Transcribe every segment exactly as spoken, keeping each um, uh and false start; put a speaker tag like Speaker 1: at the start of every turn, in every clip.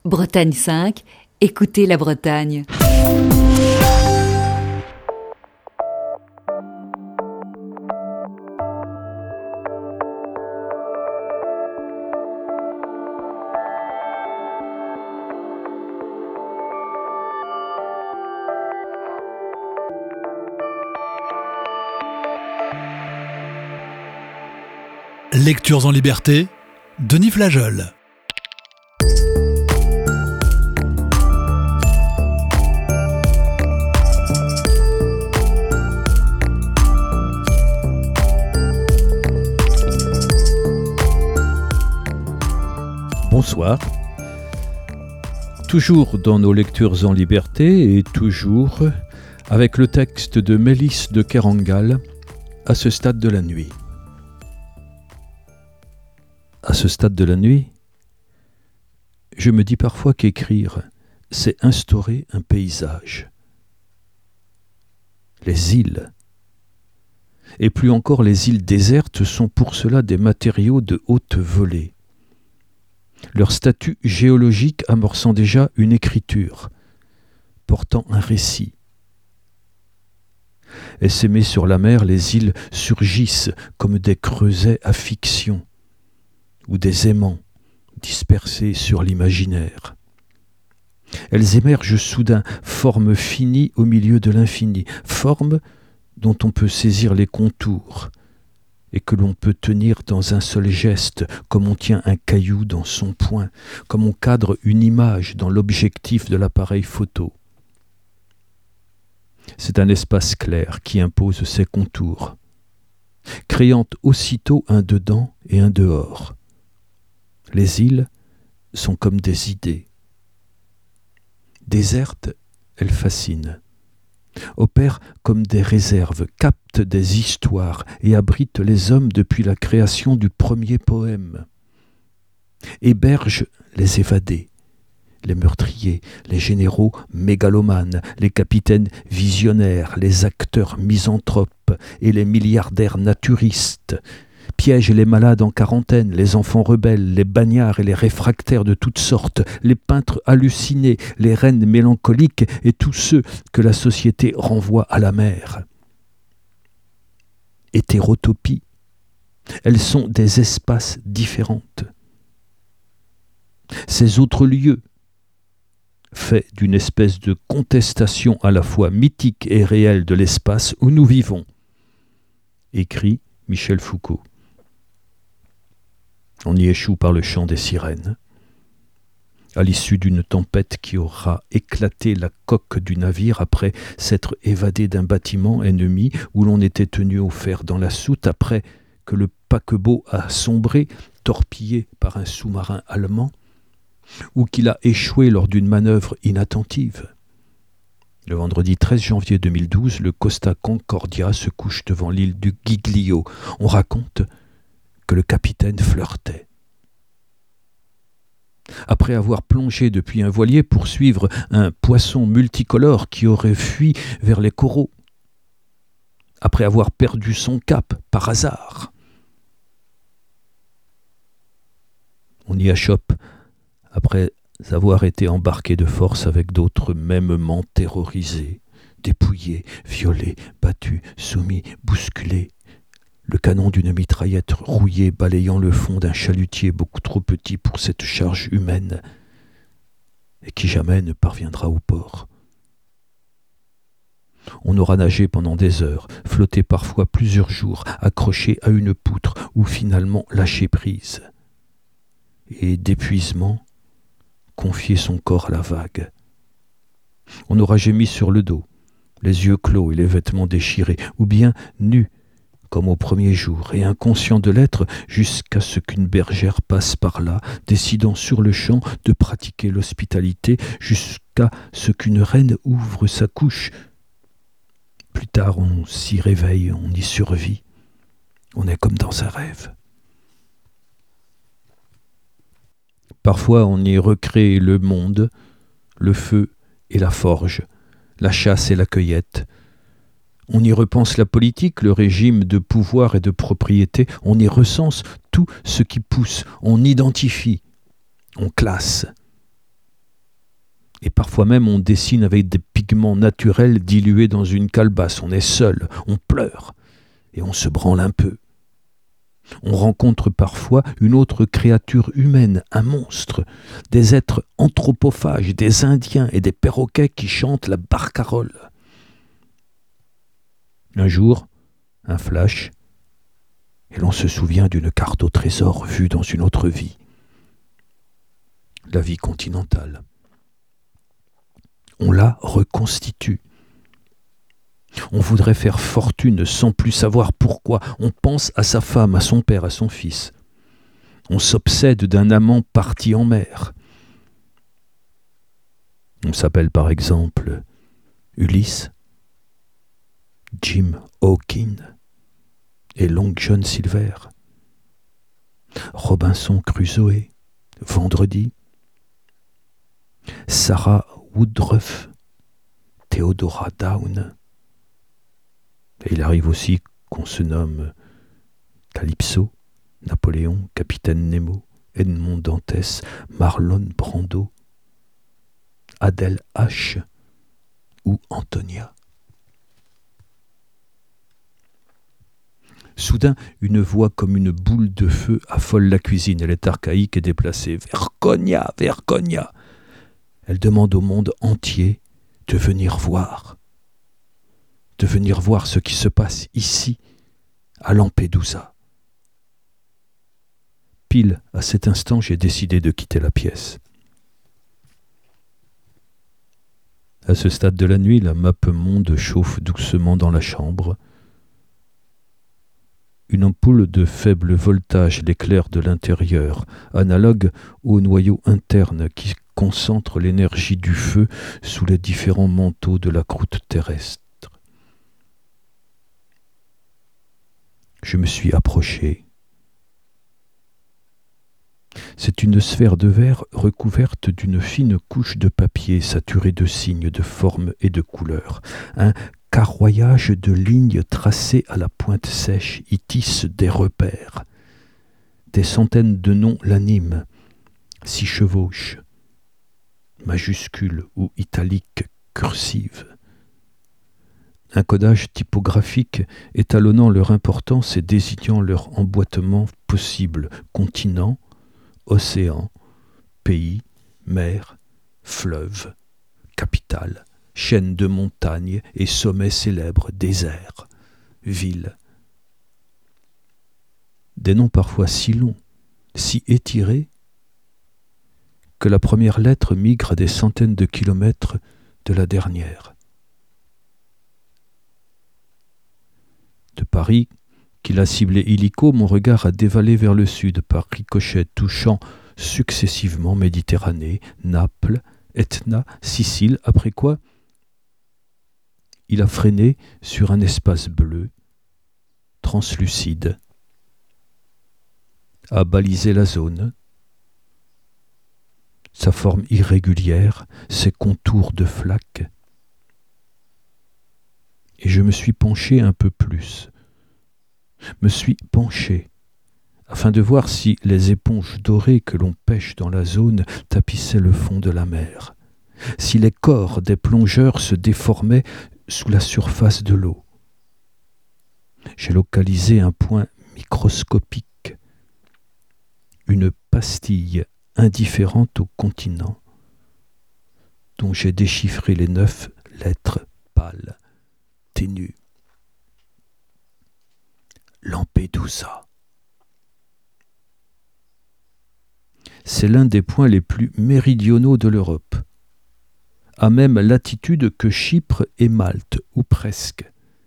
Speaker 1: Bretagne cinq, écoutez la Bretagne.
Speaker 2: Lectures en liberté, Denis Flageol.
Speaker 3: Bonsoir. Toujours dans nos lectures en liberté et toujours avec le texte de Mélisse de Kerangal, à ce stade de la nuit. À ce stade de la nuit, je me dis parfois qu'écrire, c'est instaurer un paysage. Les îles, et plus encore les îles désertes, sont pour cela des matériaux de haute volée. Leur statut géologique amorçant déjà une écriture, portant un récit. Essaimées sur la mer, les îles surgissent comme des creusets à fiction, ou des aimants dispersés sur l'imaginaire. Elles émergent soudain, forme finie au milieu de l'infini, forme dont on peut saisir les contours et que l'on peut tenir dans un seul geste, comme on tient un caillou dans son poing, comme on cadre une image dans l'objectif de l'appareil photo. C'est un espace clair qui impose ses contours, créant aussitôt un dedans et un dehors. Les îles sont comme des idées. Désertes, elles fascinent, opèrent comme des réserves, captent des histoires et abritent les hommes depuis la création du premier poème. Hébergent les évadés, les meurtriers, les généraux mégalomanes, les capitaines visionnaires, les acteurs misanthropes et les milliardaires naturistes, piègent les malades en quarantaine, les enfants rebelles, les bagnards et les réfractaires de toutes sortes, les peintres hallucinés, les reines mélancoliques et tous ceux que la société renvoie à la mer. Hétérotopies, elles sont des espaces différentes. Ces autres lieux, faits d'une espèce de contestation à la fois mythique et réelle de l'espace où nous vivons, écrit Michel Foucault. On y échoue par le chant des sirènes, à l'issue d'une tempête qui aura éclaté la coque du navire après s'être évadé d'un bâtiment ennemi où l'on était tenu au fer dans la soute, après que le paquebot a sombré, torpillé par un sous-marin allemand, ou qu'il a échoué lors d'une manœuvre inattentive. Le vendredi treize janvier deux mille douze, le Costa Concordia se couche devant l'île du Giglio. On raconte que le capitaine flirtait. Après avoir plongé depuis un voilier pour suivre un poisson multicolore qui aurait fui vers les coraux, après avoir perdu son cap par hasard, on y achoppe après avoir été embarqué de force avec d'autres mêmement terrorisés, dépouillés, violés, battus, soumis, bousculés. Le canon d'une mitraillette rouillée balayant le fond d'un chalutier beaucoup trop petit pour cette charge humaine et qui jamais ne parviendra au port. On aura nagé pendant des heures, flotté parfois plusieurs jours, accroché à une poutre ou finalement lâché prise. Et d'épuisement, confié son corps à la vague. On aura gémi sur le dos, les yeux clos et les vêtements déchirés, ou bien nus, comme au premier jour, et inconscient de l'être, jusqu'à ce qu'une bergère passe par là, décidant sur le champ de pratiquer l'hospitalité, jusqu'à ce qu'une reine ouvre sa couche. Plus tard, on s'y réveille, on y survit. On est comme dans un rêve. Parfois, on y recrée le monde, le feu et la forge, la chasse et la cueillette. On y repense la politique, le régime de pouvoir et de propriété, on y recense tout ce qui pousse, on identifie, on classe. Et parfois même on dessine avec des pigments naturels dilués dans une calebasse. On est seul, on pleure et on se branle un peu. On rencontre parfois une autre créature humaine, un monstre, des êtres anthropophages, des Indiens et des perroquets qui chantent la barcarolle. Un jour, un flash, et l'on se souvient d'une carte au trésor vue dans une autre vie. La vie continentale. On la reconstitue. On voudrait faire fortune sans plus savoir pourquoi. On pense à sa femme, à son père, à son fils. On s'obsède d'un amant parti en mer. On s'appelle par exemple Ulysse, Jim Hawkins et Long John Silver, Robinson Crusoe, Vendredi, Sarah Woodruff, Theodora Down. Et il arrive aussi qu'on se nomme Calypso, Napoléon, Capitaine Nemo, Edmond Dantès, Marlon Brando, Adèle H ou Antonia. Soudain, une voix comme une boule de feu affole la cuisine. Elle est archaïque et déplacée. « Vergogna, Vergogna !» Elle demande au monde entier de venir voir. De venir voir ce qui se passe ici, à Lampedusa. Pile à cet instant, j'ai décidé de quitter la pièce. À ce stade de la nuit, la map monde chauffe doucement dans la chambre. Une ampoule de faible voltage l'éclaire de l'intérieur, analogue au noyau interne qui concentre l'énergie du feu sous les différents manteaux de la croûte terrestre. Je me suis approché. C'est une sphère de verre recouverte d'une fine couche de papier saturée de signes de formes et de couleurs. Un carroyage de lignes tracées à la pointe sèche y tisse des repères. Des centaines de noms l'animent, s'y chevauchent, majuscules ou italiques, cursives. Un codage typographique étalonnant leur importance et désignant leur emboîtement possible, continent, océan, pays, mer, fleuve, capitale, chaîne de montagnes et sommets célèbres, déserts, villes. Des noms parfois si longs, si étirés, que la première lettre migre à des centaines de kilomètres de la dernière. De Paris, qu'il a ciblé illico, mon regard a dévalé vers le sud par ricochet, touchant successivement Méditerranée, Naples, Etna, Sicile, après quoi il a freiné sur un espace bleu, translucide, a balisé la zone, sa forme irrégulière, ses contours de flaques, et je me suis penché un peu plus, me suis penché, afin de voir si les éponges dorées que l'on pêche dans la zone tapissaient le fond de la mer, si les corps des plongeurs se déformaient sous la surface de l'eau. J'ai localisé un point microscopique, une pastille indifférente au continent, dont j'ai déchiffré les neuf lettres pâles, ténues. Lampedusa. C'est l'un des points les plus méridionaux de l'Europe, à même latitude que Chypre et Malte, ou presque.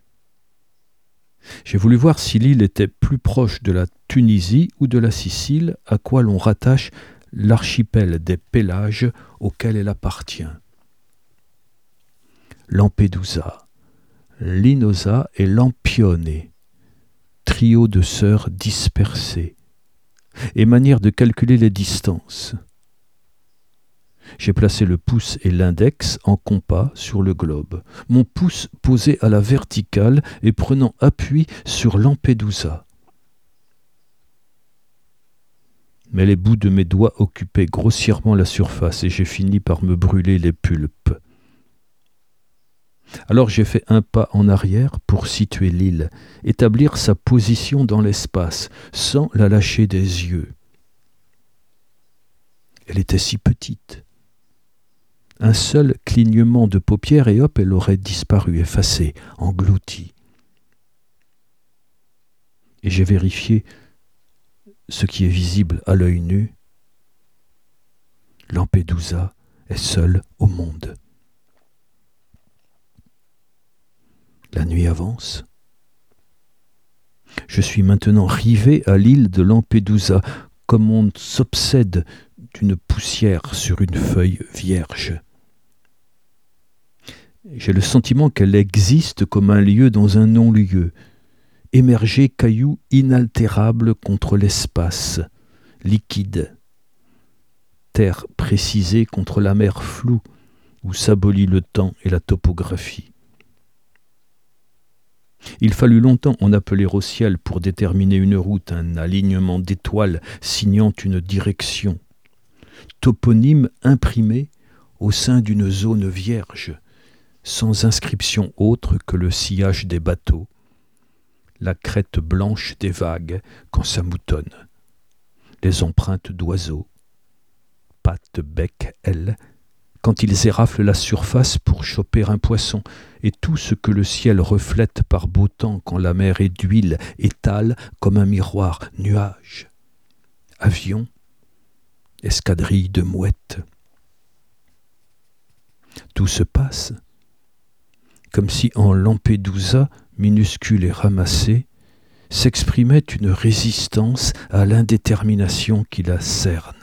Speaker 3: J'ai voulu voir si l'île était plus proche de la Tunisie ou de la Sicile, à quoi l'on rattache l'archipel des Pélages auquel elle appartient. Lampedusa, Linosa et Lampione, trio de sœurs dispersées, et manière de calculer les distances. J'ai placé le pouce et l'index en compas sur le globe, mon pouce posé à la verticale et prenant appui sur Lampedusa. mais les bouts de mes doigts occupaient grossièrement la surface et j'ai fini par me brûler les pulpes. Alors j'ai fait un pas en arrière pour situer l'île, établir sa position dans l'espace, sans la lâcher des yeux. Elle était si petite. Un seul clignement de paupières et hop, elle aurait disparu, effacée, engloutie. Et j'ai vérifié ce qui est visible à l'œil nu. Lampedusa est seule au monde. La nuit avance. Je suis maintenant rivé à l'île de Lampedusa, comme on s'obsède d'une poussière sur une feuille vierge. J'ai le sentiment qu'elle existe comme un lieu dans un non-lieu, émergé caillou inaltérable contre l'espace, liquide, terre précisée contre la mer floue où s'abolit le temps et la topographie. Il fallut longtemps en appeler au ciel pour déterminer une route, un alignement d'étoiles signant une direction. Toponyme imprimé au sein d'une zone vierge, sans inscription autre que le sillage des bateaux, la crête blanche des vagues quand ça moutonne, les empreintes d'oiseaux, pattes, bec, ailes, quand ils éraflent la surface pour choper un poisson, et tout ce que le ciel reflète par beau temps quand la mer est d'huile, étale comme un miroir, nuages, avions, escadrilles de mouettes. Tout se passe comme si en Lampedusa, minuscule et ramassée, s'exprimait une résistance à l'indétermination qui la cerne.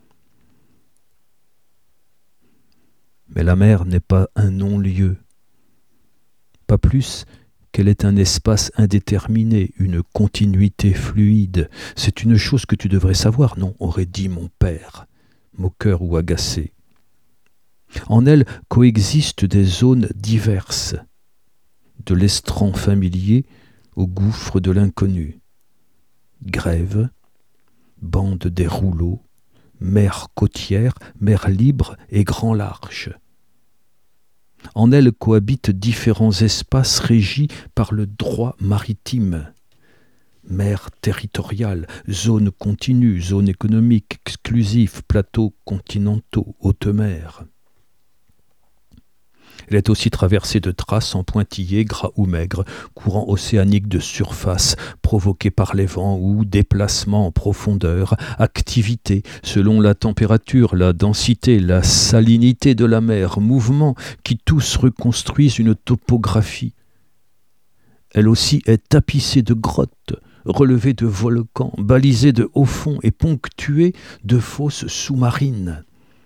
Speaker 3: Mais la mer n'est pas un non-lieu, pas plus qu'elle est un espace indéterminé, une continuité fluide. C'est une chose que tu devrais savoir, non, aurait dit mon père, moqueur ou agacé. En elle coexistent des zones diverses, de l'estran familier au gouffre de l'inconnu. Grève, bande des rouleaux, mer côtière, mer libre et grand large. En elle cohabitent différents espaces régis par le droit maritime. Mer territoriale, zone continue, zone économique exclusive, plateaux continentaux, haute mer. Elle est aussi traversée de traces en pointillés, gras ou maigres, courants océaniques de surface, provoqués par les vents ou déplacements en profondeur, activité selon la température, la densité, la salinité de la mer, mouvements qui tous reconstruisent une topographie. Elle aussi est tapissée de grottes, relevée de volcans, balisée de hauts fonds et ponctuée de fosses sous-marines.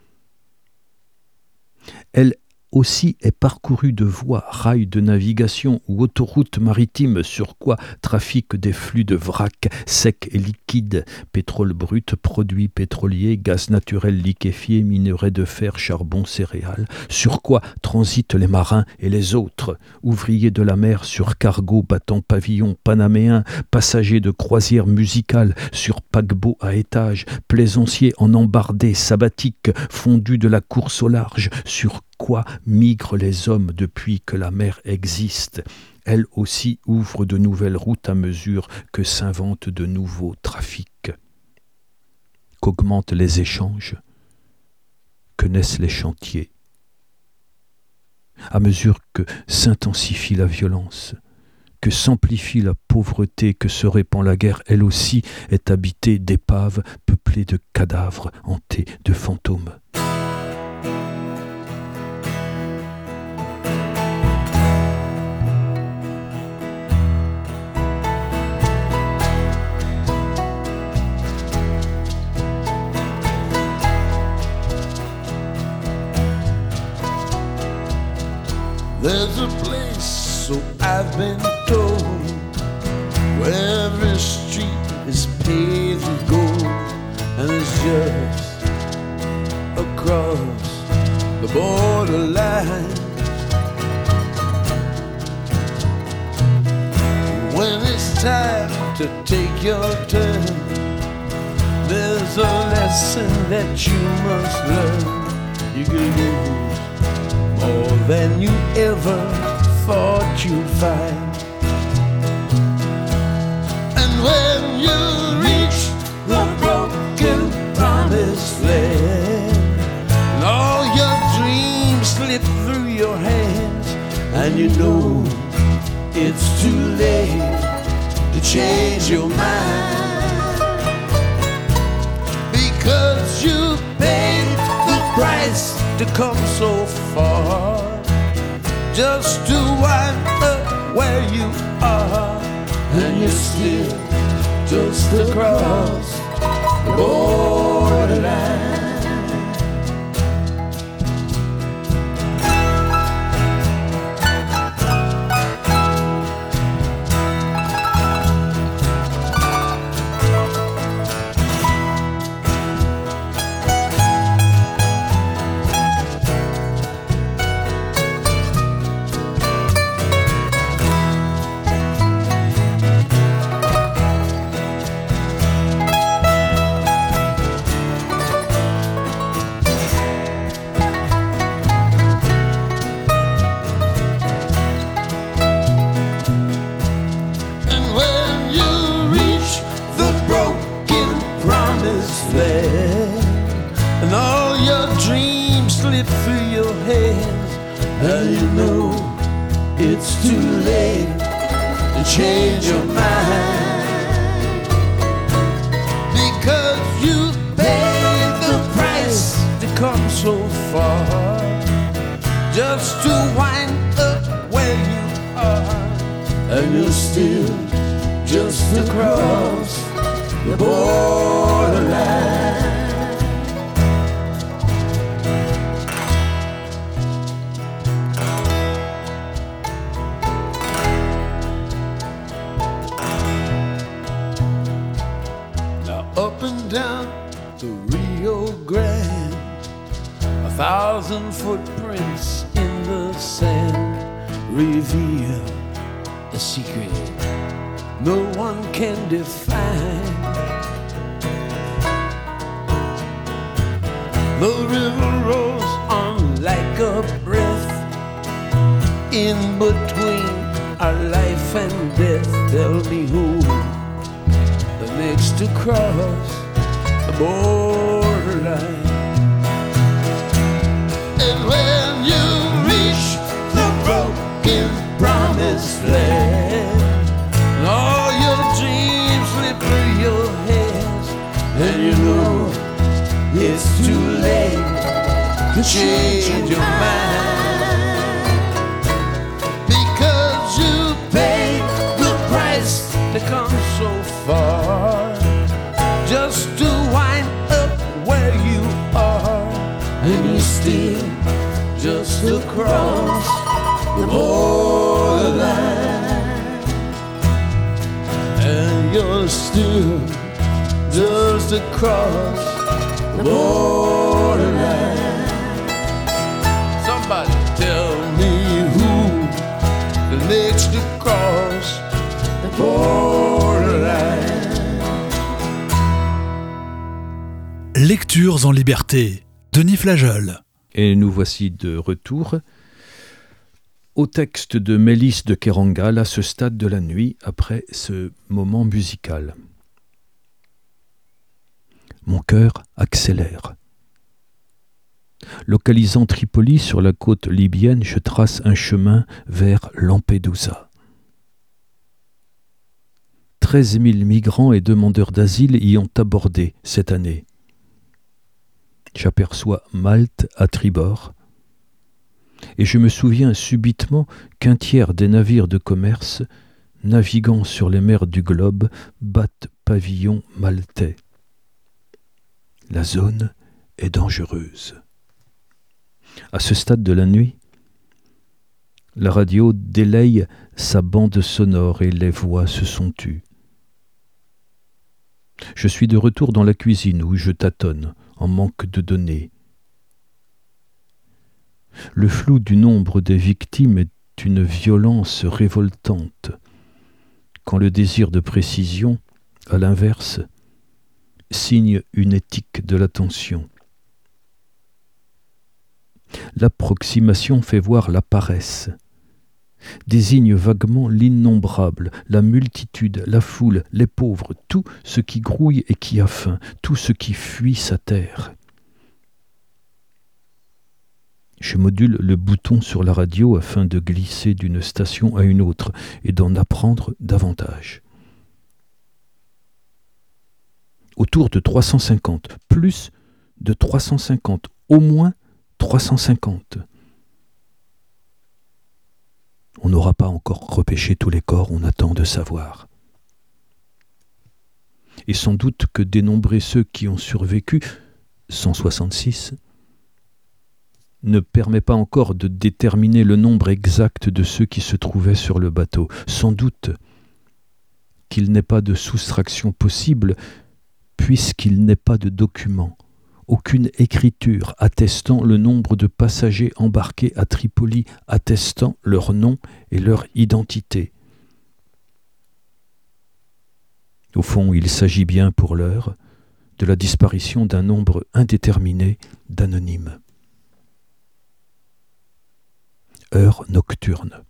Speaker 3: Elle aussi est parcouru de voies, rails de navigation ou autoroutes maritimes sur quoi trafiquent des flux de vrac secs et liquides, pétrole brut, produits pétroliers, gaz naturel liquéfié, minerais de fer, charbon, céréales, sur quoi transitent les marins et les autres, ouvriers de la mer sur cargo battant pavillon panaméen, passagers de croisière musicale sur paquebot à étage, plaisanciers en embardées sabbatiques, fondus de la course au large, sur quoi migrent les hommes depuis que la mer existe. Elle aussi ouvre de nouvelles routes à mesure que s'inventent de nouveaux trafics, qu'augmentent les échanges, que naissent les chantiers, à mesure que s'intensifie la violence, que s'amplifie la pauvreté, que se répand la guerre, elle aussi est habitée d'épaves peuplées de cadavres hantés de fantômes.
Speaker 4: There's a place, so I've been told, where every street is paved with gold, and it's just across the borderline. When it's time to take your turn, There's a lesson that you must learn. You can lose more than you ever thought you'd find. And when you reach the broken promised land, and all your dreams slip through your hands, and you know it's too late to change your mind, because you paid the price to come so far, just to wind up where you are, and you're still just across the borderline. And all your dreams slip through your hands, and you know it's too late to change your mind, because you paid the price to come so far, just to wind up where you are, and you're still just across the borderline. Now up and down the Rio Grande, a thousand footprints in the sand reveal a secret no one can define. The river rolls on like a breath, in between our life and death. Tell me who the next to cross the borderline. And when you reach the broken promised land, and all your dreams slip through your hands, and you know it's too late to change your mind, because you paid the price to come so far, just to wind up where you are, and you're still just across the borderline. And you're still just across the borderline. Somebody tell me who the next to cross the borderline.
Speaker 2: Lectures en liberté, Denis Flageol.
Speaker 3: Et nous voici de retour au texte de Mélis de Kerangal à ce stade de la nuit, après ce moment musical. Mon cœur accélère. Localisant Tripoli sur la côte libyenne, je trace un chemin vers Lampedusa. treize mille migrants et demandeurs d'asile y ont abordé cette année. J'aperçois Malte à tribord, et je me souviens subitement qu'un tiers des navires de commerce, naviguant sur les mers du globe, battent pavillon maltais. La zone est dangereuse. À ce stade de la nuit, la radio délaye sa bande sonore et les voix se sont tues. Je suis de retour dans la cuisine où je tâtonne, en manque de données. Le flou du nombre des victimes est une violence révoltante, quand le désir de précision, à l'inverse, signe une éthique de l'attention. L'approximation fait voir la paresse, désigne vaguement l'innombrable, la multitude, la foule, les pauvres, tout ce qui grouille et qui a faim, tout ce qui fuit sa terre. Je module le bouton sur la radio afin de glisser d'une station à une autre et d'en apprendre davantage. Autour de trois cent cinquante, plus de trois cent cinquante, au moins trois cent cinquante. On n'aura pas encore repêché tous les corps, on attend de savoir. Et sans doute que dénombrer ceux qui ont survécu, cent soixante-six, ne permet pas encore de déterminer le nombre exact de ceux qui se trouvaient sur le bateau. Sans doute qu'il n'est pas de soustraction possible, puisqu'il n'est pas de document, aucune écriture attestant le nombre de passagers embarqués à Tripoli, attestant leur nom et leur identité. Au fond, il s'agit bien pour l'heure de la disparition d'un nombre indéterminé d'anonymes. Heure nocturne.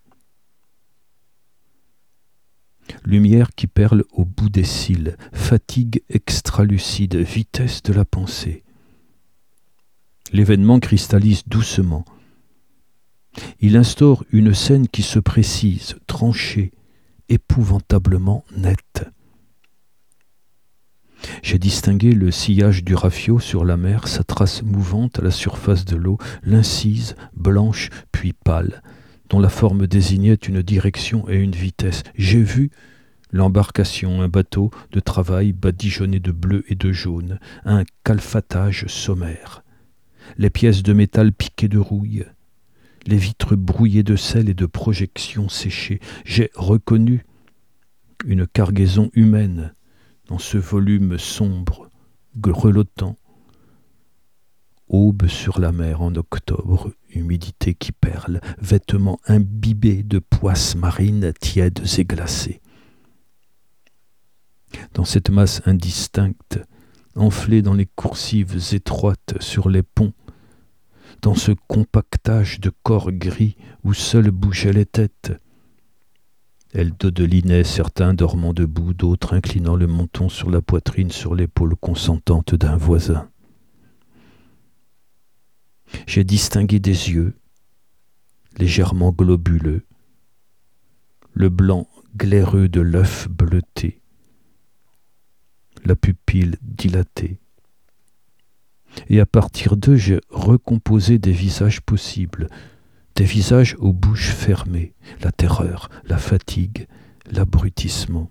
Speaker 3: Lumière qui perle au bout des cils, fatigue extralucide, vitesse de la pensée. L'événement cristallise doucement. Il instaure une scène qui se précise, tranchée, épouvantablement nette. J'ai distingué le sillage du rafio sur la mer, sa trace mouvante à la surface de l'eau, l'incise, blanche puis pâle, dont la forme désignait une direction et une vitesse. J'ai vu l'embarcation, un bateau de travail badigeonné de bleu et de jaune, un calfatage sommaire, les pièces de métal piquées de rouille, les vitres brouillées de sel et de projections séchées. J'ai reconnu une cargaison humaine dans ce volume sombre, grelottant. Aube sur la mer en octobre, humidité qui perle, vêtements imbibés de poisses marines tièdes et glacées. Dans cette masse indistincte, enflée dans les coursives étroites sur les ponts, dans ce compactage de corps gris où seuls bougeaient les têtes, elles dodelinaient, certains dormant debout, d'autres inclinant le menton sur la poitrine, sur l'épaule consentante d'un voisin. J'ai distingué des yeux, légèrement globuleux, le blanc glaireux de l'œuf bleuté, la pupille dilatée. Et à partir d'eux, j'ai recomposé des visages possibles, des visages aux bouches fermées, la terreur, la fatigue, l'abrutissement.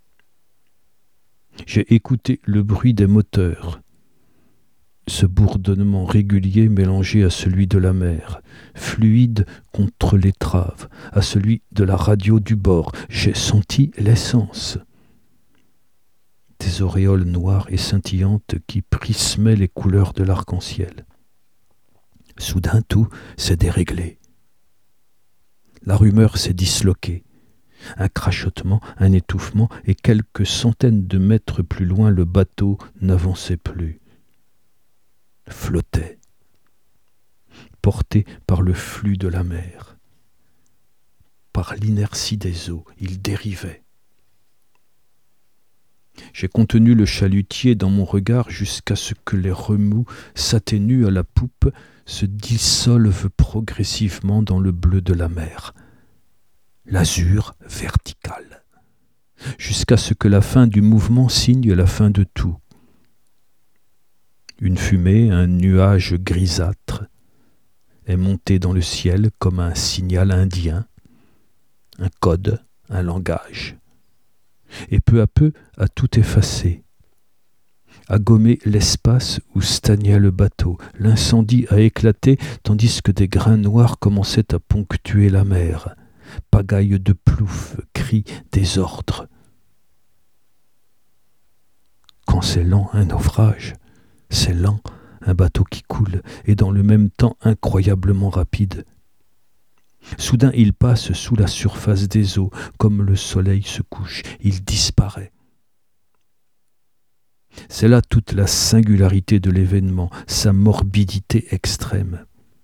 Speaker 3: J'ai écouté le bruit des moteurs, ce bourdonnement régulier mélangé à celui de la mer, fluide contre l'étrave, à celui de la radio du bord. J'ai senti l'essence. Des auréoles noires et scintillantes qui prismaient les couleurs de l'arc-en-ciel. Soudain, tout s'est déréglé. La rumeur s'est disloquée. Un crachotement, un étouffement, et quelques centaines de mètres plus loin, le bateau n'avançait plus. Flottait, porté par le flux de la mer. Par l'inertie des eaux, il dérivait. J'ai contenu le chalutier dans mon regard jusqu'à ce que les remous s'atténuent à la poupe, se dissolvent progressivement dans le bleu de la mer. L'azur vertical, jusqu'à ce que la fin du mouvement signe la fin de tout. Une fumée, un nuage grisâtre, est monté dans le ciel comme un signal indien, un code, un langage, et peu à peu a tout effacé, a gommé l'espace où stagnait le bateau. L'incendie a éclaté tandis que des grains noirs commençaient à ponctuer la mer. Pagaille de ploufs, cris, désordre. Quand c'est lent un naufrage, c'est lent un bateau qui coule, et dans le même temps incroyablement rapide. Soudain il passe sous la surface des eaux, comme le soleil se couche, il disparaît. C'est là toute la singularité de l'événement, sa morbidité extrême.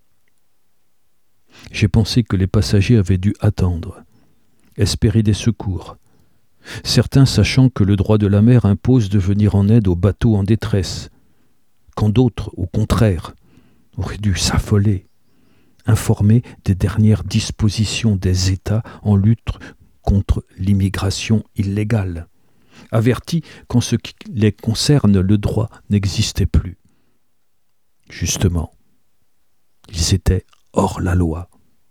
Speaker 3: J'ai pensé que les passagers avaient dû attendre, espérer des secours, certains sachant que le droit de la mer impose de venir en aide aux bateaux en détresse, quand d'autres, au contraire, auraient dû s'affoler, informés des dernières dispositions des États en lutte contre l'immigration illégale, avertis qu'en ce qui les concerne, le droit n'existait plus. Justement, ils étaient hors la loi.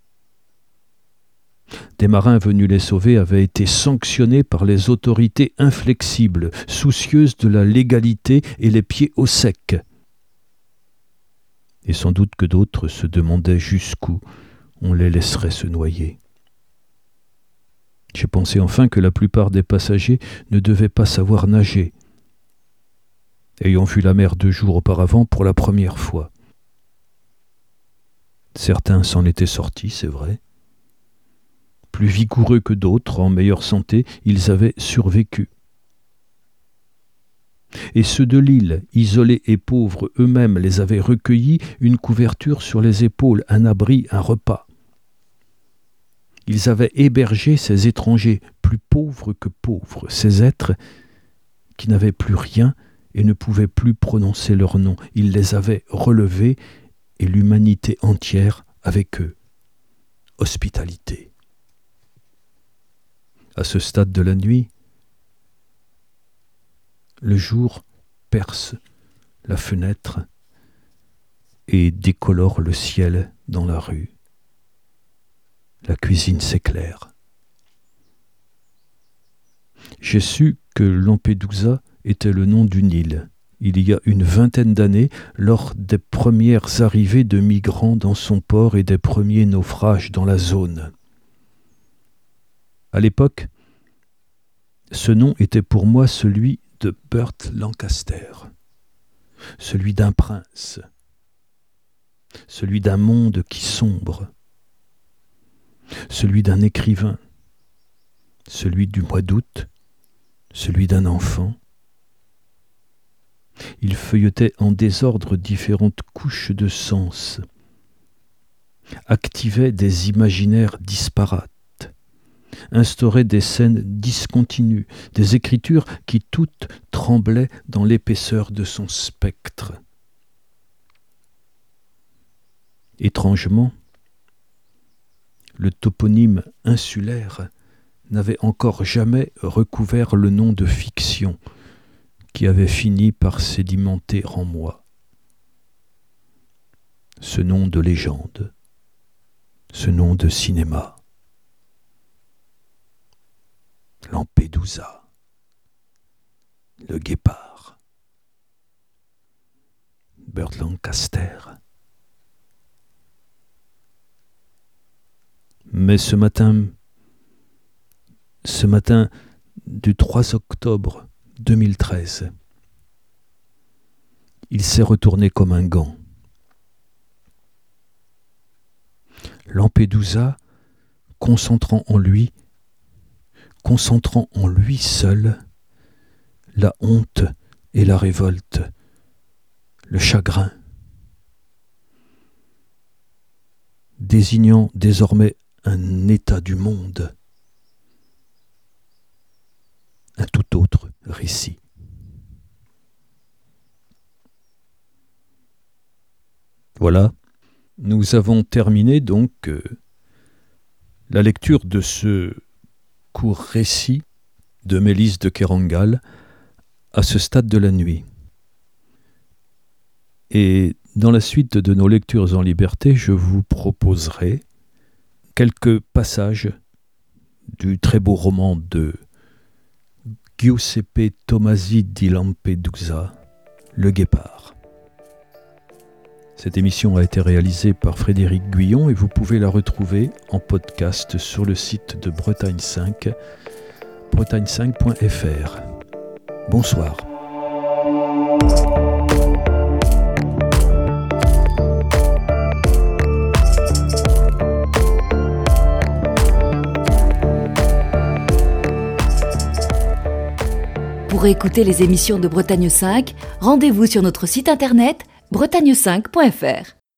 Speaker 3: Des marins venus les sauver avaient été sanctionnés par les autorités inflexibles, soucieuses de la légalité et les pieds au sec. Et sans doute que d'autres se demandaient jusqu'où on les laisserait se noyer. J'ai pensé enfin que la plupart des passagers ne devaient pas savoir nager, ayant vu la mer deux jours auparavant pour la première fois. Certains s'en étaient sortis, c'est vrai. Plus vigoureux que d'autres, en meilleure santé, ils avaient survécu. Et ceux de l'île, isolés et pauvres, eux-mêmes les avaient recueillis, une couverture sur les épaules, un abri, un repas. Ils avaient hébergé ces étrangers, plus pauvres que pauvres, ces êtres qui n'avaient plus rien et ne pouvaient plus prononcer leur nom. Ils les avaient relevés et l'humanité entière avec eux. Hospitalité. À ce stade de la nuit, le jour perce la fenêtre et décolore le ciel dans la rue. La cuisine s'éclaire. J'ai su que Lampedusa était le nom d'une île, il y a une vingtaine d'années, lors des premières arrivées de migrants dans son port et des premiers naufrages dans la zone. À l'époque, ce nom était pour moi celui de Burt Lancaster, celui d'un prince, celui d'un monde qui sombre, celui d'un écrivain, celui du mois d'août, celui d'un enfant. Il feuilletait en désordre différentes couches de sens, activait des imaginaires disparates, instaurait des scènes discontinues, des écritures qui toutes tremblaient dans l'épaisseur de son spectre. Étrangement, le toponyme insulaire n'avait encore jamais recouvert le nom de fiction qui avait fini par sédimenter en moi. Ce nom de légende, ce nom de cinéma. Lampedusa, le guépard, Burt Lancaster. Mais ce matin, ce matin du trois octobre deux mille treize, il s'est retourné comme un gant. Lampedusa, concentrant en lui, concentrant en lui seul la honte et la révolte, le chagrin, désignant désormais un état du monde, un tout autre récit. Voilà, nous avons terminé donc euh, la lecture de ce court récit de Mélisse de Kerangal à ce stade de la nuit. Et dans la suite de nos lectures en liberté, je vous proposerai quelques passages du très beau roman de Giuseppe Tomasi di Lampedusa, Le Guépard. Cette émission a été réalisée par Frédéric Guyon et vous pouvez la retrouver en podcast sur le site de Bretagne cinq, bretagne cinq point f r. Bonsoir.
Speaker 1: Pour Pour écouter les émissions de Bretagne cinq, rendez-vous sur notre site internet bretagne cinq point f r.